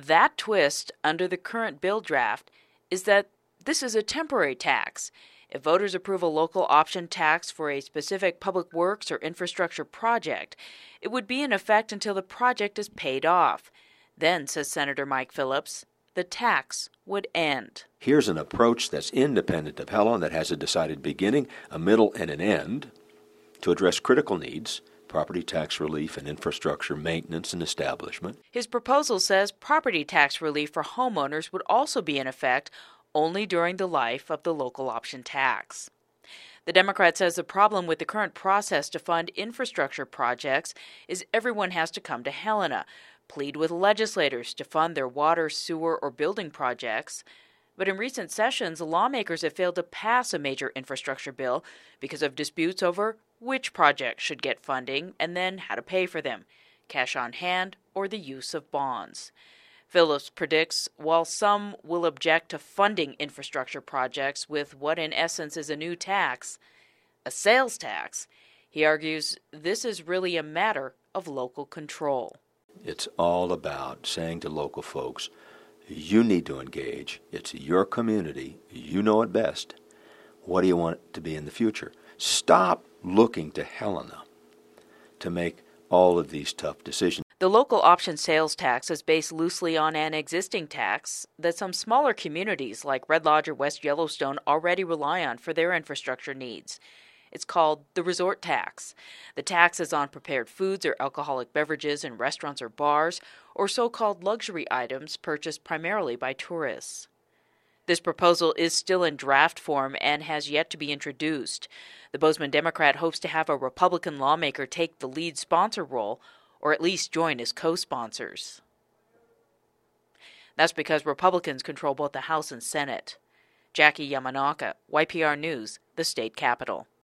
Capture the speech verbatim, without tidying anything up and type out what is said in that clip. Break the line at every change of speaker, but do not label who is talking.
That twist under the current bill draft is that this is a temporary tax. If voters approve a local option tax for a specific public works or infrastructure project, it would be in effect until the project is paid off. Then, says Senator Mike Phillips, the tax would end.
Here's an approach that's independent of Helen, that has a decided beginning, a middle, and an end to address critical needs: property tax relief and infrastructure maintenance and establishment.
His proposal says property tax relief for homeowners would also be in effect only during the life of the local option tax. The Democrat says the problem with the current process to fund infrastructure projects is everyone has to come to Helena, plead with legislators to fund their water, sewer, or building projects. But in recent sessions, lawmakers have failed to pass a major infrastructure bill because of disputes over which projects should get funding and then how to pay for them, cash on hand or the use of bonds. Phillips predicts while some will object to funding infrastructure projects with what in essence is a new tax, a sales tax, he argues this is really a matter of local control.
It's all about saying to local folks, you need to engage. It's your community. You know it best. What do you want it to be in the future? Stop looking to Helena to make all of these tough decisions.
The local option sales tax is based loosely on an existing tax that some smaller communities like Red Lodge or West Yellowstone already rely on for their infrastructure needs. It's called the resort tax. The tax is on prepared foods or alcoholic beverages in restaurants or bars, or so-called luxury items purchased primarily by tourists. This proposal is still in draft form and has yet to be introduced. The Bozeman Democrat hopes to have a Republican lawmaker take the lead sponsor role, or at least join as co-sponsors. That's because Republicans control both the House and Senate. Jackie Yamanaka, Y P R News, the state capitol.